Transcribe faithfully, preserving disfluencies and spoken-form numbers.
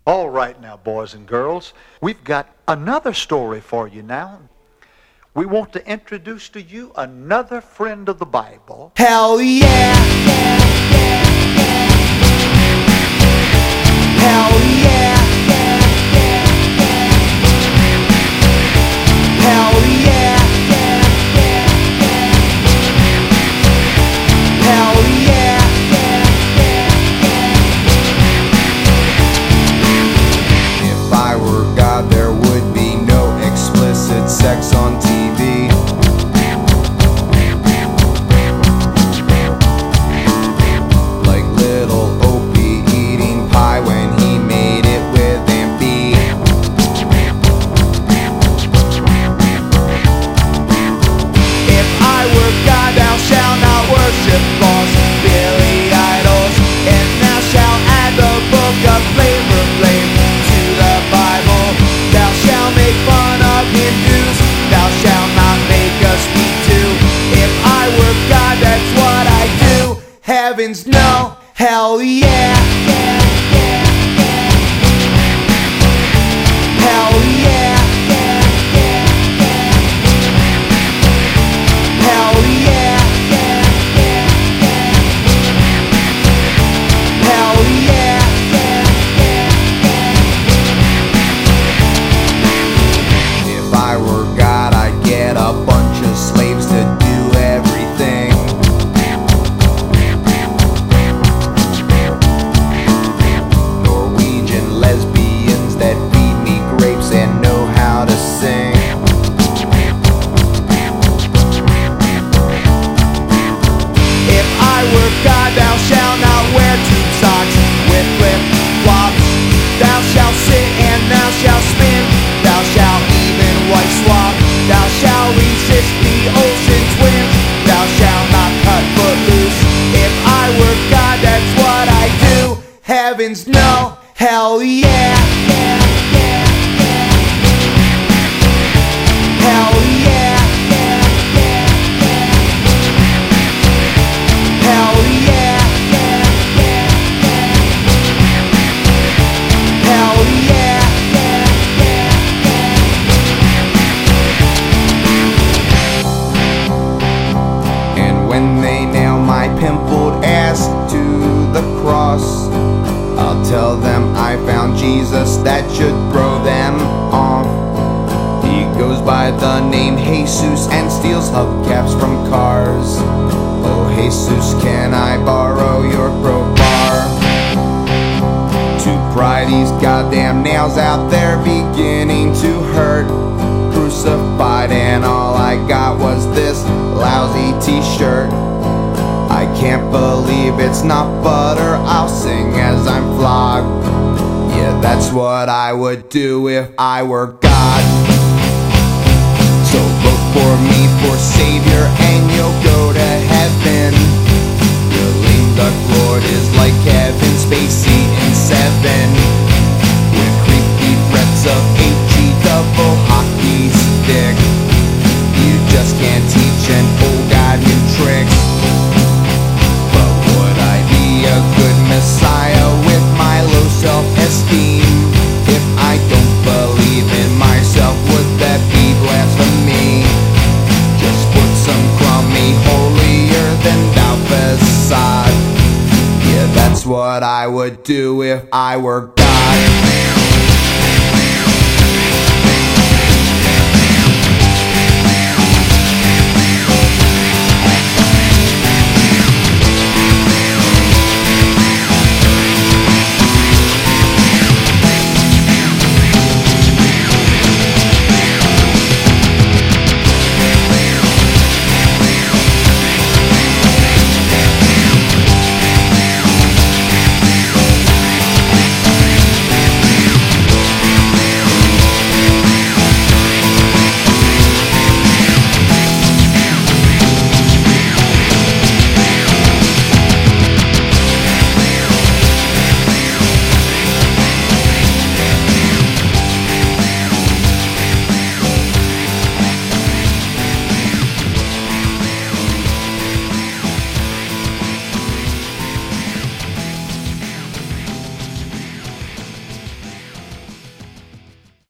All right now, boys and girls, we've got another story for you now. We want to introduce to you another friend of the Bible. Hell yeah! Hell yeah! Hell yeah! Hell yeah! If I were God, there would be no explicit sex on T V. Like little Opie eating pie when he made it with Aunt B. If I were God, thou shalt not worship false Billy idols, and thou shalt add the book of Flavor Flav to the Bible. Thou shalt make fun of Hindus, thou shalt not make us speak to. If I were God, that's what I do. Heavens no, hell yeah. Hell yeah. Hell yeah. Hell yeah. If I were God, I'd get a bunch of slaves to do everything. Norwegian lesbians that feed me grapes and know how to sing. If I were God, thou shalt not wear tube socks with flip-flops. Thou shalt sit and thou shalt spin. Thou shalt even white swap. Thou shalt resist the ocean's winds. Thou shalt not cut footloose. If I were God, that's what I do. Heavens no, hell yeah. Hell yeah. Hell yeah. Hell yeah. And when they nail my pimpled ass to the cross, I'll tell them I found Jesus that should throw them off. He goes by the name Jesus and steals hubcaps from cars. Oh Jesus, can I borrow your crowbar to pry these goddamn nails out? They're beginning to hurt. Crucified and all I got was this lousy t-shirt. I can't believe it's not butter. I'll sing as I'm flogged. Yeah, that's what I would do if I were God. So vote for me for Savior and you'll go to heaven. Your lame duck Lord is like Kevin Spacey in Seven, with creepy threats of H E double hockey stick. You just can't teach an old guy new tricks. But would I be a good Messiah with my low self-esteem? If I don't believe in myself, would that be blasphemy? Just put some crummy holier than thou facade. Yeah, that's what I would do if I were God.